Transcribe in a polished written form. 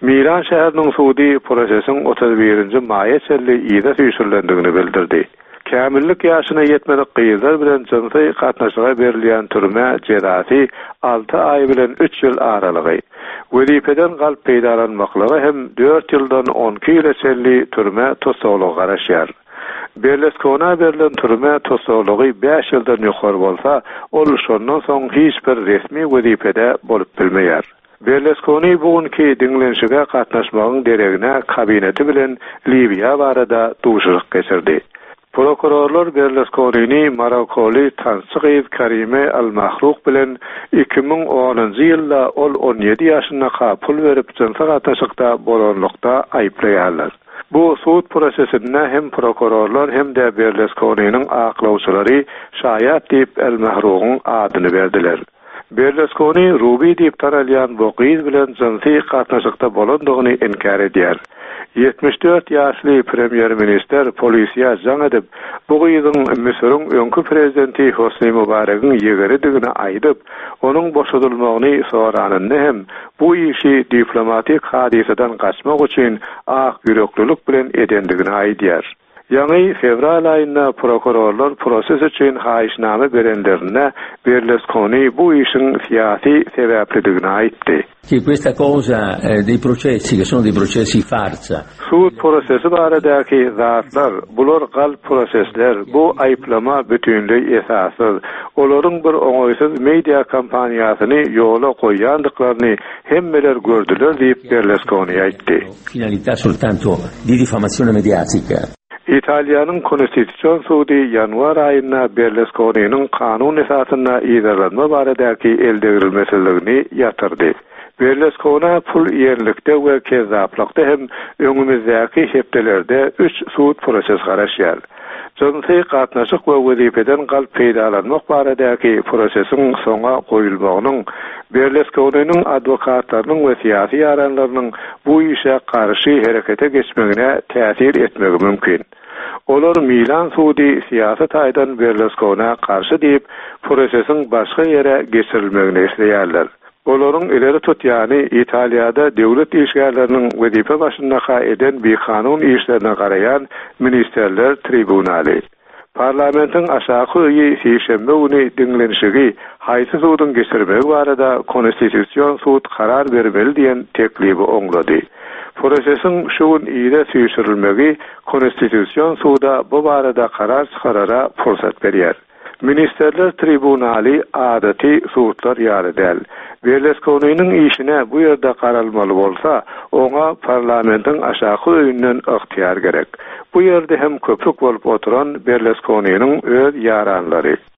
Milan şäheriniň suudi prosesiň 31-nji maýa çelli ýyla süýşürlendigini bildirdi. Kämillik ýaşyna ýetmedik gyýyzlar bilen jynsy gatnaşyga berilýän türme jezasy 6 ay bilen 3 ýyl aralygy. Wezipeden galyp peýdalanmaklygy hem 4 ýyldan 12 ýyla çelli türme tosaglygy garaşýar. Berleskona berilen türme tosaglygy 5 ýyldan ýokary bolsa, ol şondan soň hiç bir resmi wezipede bolup bilmeýär. Berlusconi bugünkü dinlenişige gatnaşmagyň deregine kabineti bilen Libiya barada duşuruk geçirdi. Prokurorlar Berlusconi'ni Marokoli Tansiqiv Karime Al-Mahruk bilen 2010-njy ýylda ol 17 ýaşyna pul berip jynsa gatnaşykda bolanlykda aýplaýarlar. Bu suud prosesinde hem prokurorlar hem de Berlusconi'nin aklawçylary şaýat diýip Al-Mahrukyň adyny berdiler. Berlusconi Ruby diýip taralýan bu gyz bilen jynsy gatnaşykda bolandygyny inkar edýär. 74 ýaşly premier minister polisiýa jaň edip, bu gyzyň Misiriň öňkü prezidenti Hosni Mubarak'yň ýegeridigini aýdyp, onuň boşadylmagyny soranyny hem bu işi diplomatik hadiseden gaçmak üçin ak ýüreklilik bilen edendigini aýdýar. Ýa-ni fevral aýynda prokurorlar proses üçin haýyşname berenlerine Berlusconi bu işin siyasi sebäpligini aýtdy. Che questa cosa dei processi che sono dei processi farsa. Suud prosesi baradaki zatlar, bular galp prosesler, bu aýplama bütünlüği esasyz. Olaryň bir oňaýsyz media kampaniýasyny ýola goýandyklaryny hemmeler gördüler diýip Berlusconi aýtdy. Finalità soltanto di diffamazione mediatica. İtalyanyň konstitusiýon sudy ýanwar aýynda Berlusconi'niň kanun esasyna ýerlenme baradaki eldegirilmesiligini ýatyrdy. Berlusconi pul ýerlikde we kezaplykda hem öňümizdäki hepdelerde 3 suud proses garaşýar. Jynsy gatnaşyk we wezipeden galyp peýdalanmak baradaki prosesiň soňa goýulmagynyň Berlusconi'niň adwokatlarynyň we syýasy ýaranlarynyň bu işe karşı herekete geçmegine täsir etmegi mümkin. Olar Milan suudi syýasat aýdan Berlusconi'na karşı diýip prosesiň başga ýere geçirilmegini isleýärler. Olaryň ileri tutýany Italiýada döwlet işgärleriniň wezipe başynda eden bir kanun işlerine garayan ministerler tribunaly. Parlamentin aşağı öýi şeýşembe güni dinlenişigi haýsy suudun geçirmegi barada konstitusiýon suud karar bermeli diýen teklibi oňlady. Prosesiň şu gün ýyla süýşürilmegi konstitusiýon suuda bu barada karar çykarara fursat berýär. Ministerler tribunaly adaty suudlar ýaly däl. Berlusconi'niň işine bu ýerde karalmaly bolsa, oňa parlamentin aşağı öýünden ygtyýar gerek. Bu ýerde hem köpük bolup oturan Berlusconi'niň öz ýaranlary